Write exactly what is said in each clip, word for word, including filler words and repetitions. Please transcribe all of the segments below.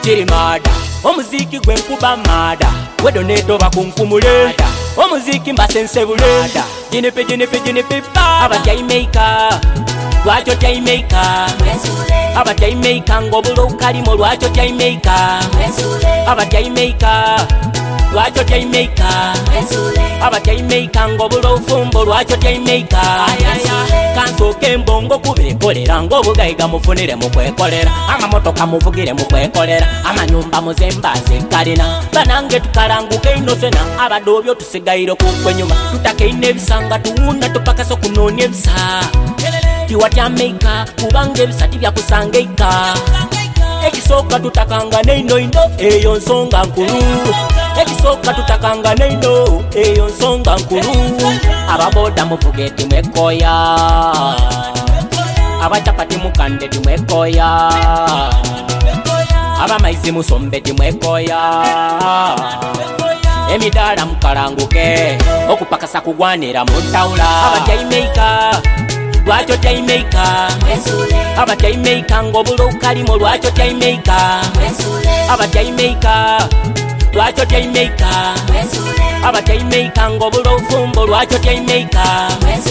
kiri mada omuziki gwe nkuba mada wedoneto bakunkumule omuziki mbasensebule jinipi jinipi jinipi pa aba Jamaica lwacho Jamaica aba Jamaica ngobulo kalimo lwacho Jamaica aba Jamaica lwacho Jamaica aba Jamaica ngobulo fumbo lwacho Jamaica kanso kembongo kubekolera ngobugayiga mufunire mukwekolera amamotoka muvugire mukwekolera amanyumba muzembaze kalina banange tukalanguke inosena abadobyo tusigairo kukwenyuma tutakeine ebisanga tuwunda tupakaso kunonya ebisa tiwa Jamaica kubange ebisati byakusanga ika ekisoka tutakanga neino ino eyo nsonga nkulu ekisoka tutakanga neino eyo nsonga nkulu ababoda muvugeti mwekoya abachapati mukande timwekoya abamaizi musombe timwekoya emidala mukalanguke okupakasa kugwanira mutawula aba Jamaica lwacho Jamaica aba Jamaica ngobulo kalimo lwacho Jamaica aba Jamaica lwacho Jamaica aba Jamaica ngobulo fumbo lwacho Jamaica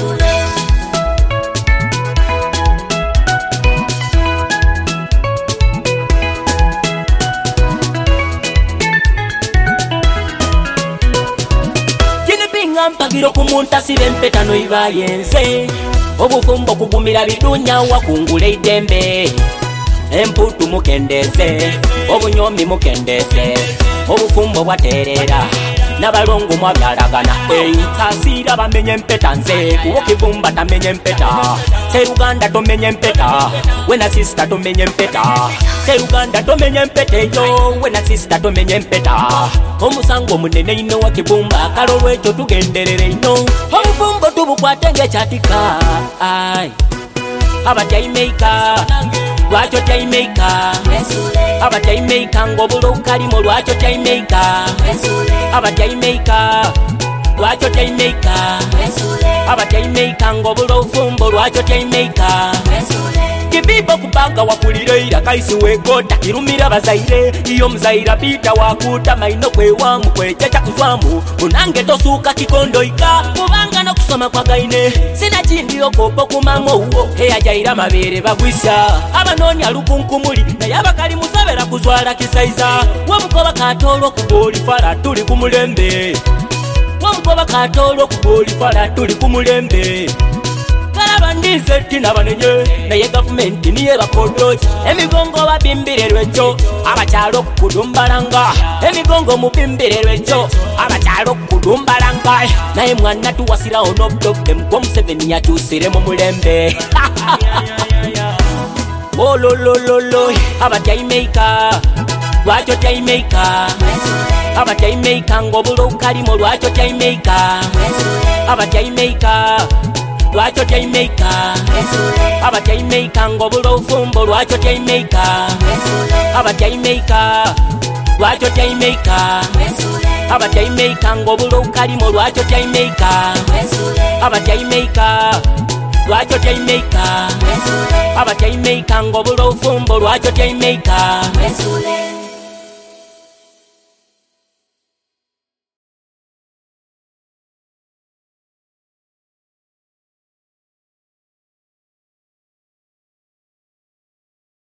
jinipinga mpagiro kumunta sirempeta no ibayense obufumbo kugumira bidunya wakungule idembe emputu mukendeze obunyomi mukendeze obufumbo bwaterera nabalongo mwabyalagana ei kasira bamenye mpeta nze kuwokivumba tamenye mpeta seruganda tomenye mpeta wena sister tomenye mpeta seruganda tomenye mpeta yo wena sister tomenye mpeta omusango munene ino wakivumba kalolwe ekyo tugenderere ino obufumbo tubukwatenge chatika ai aba Jamaica lwacho Jamaica aba Jamaica ngobulo kalimo lwacho Jamaica aba Jamaica lwacho Jamaica aba Jamaica ngobulo fumbo lwacho Jamaica kibibo kubaga wakulira kaisi wekota kirumira bazaire iyo mzaira pita wakuta maino kwe wangu kwe chacha kuzwamu unange tosuka kikondo ika kubanga no kusoma kwa gaine sina chindi okopo kumamo uo heya jaira mabere bagwisha abanoni alukunkumuli na yabakali musabera kuzwala kisaiza wamukoba katolo kuboli fara tuli kumulembe wamukoba katolo kuboli fara tuli kumulembe Karabandize tina banenye naye government niye bakodo emigongo babimbirerwe cyo abachalo kudumbalanga emigongo mubimbirerwe cyo abachalo kudumbalanga naye mwana tuwasira ono problem kwa Museveni yatusire mu mulembe oh lo lo lo lo aba Jamaica lwacho Jamaica aba Jamaica ngobulo kalimo lwacho Jamaica aba Jamaica lwacho Jamaica aba Jamaica ngobulo fumbo lwacho Jamaica aba Jamaica lwacho Jamaica aba Jamaica ngobulo kalimo lwacho Jamaica aba Jamaica lwacho Jamaica aba Jamaica ngobulo fumbo lwacho Jamaica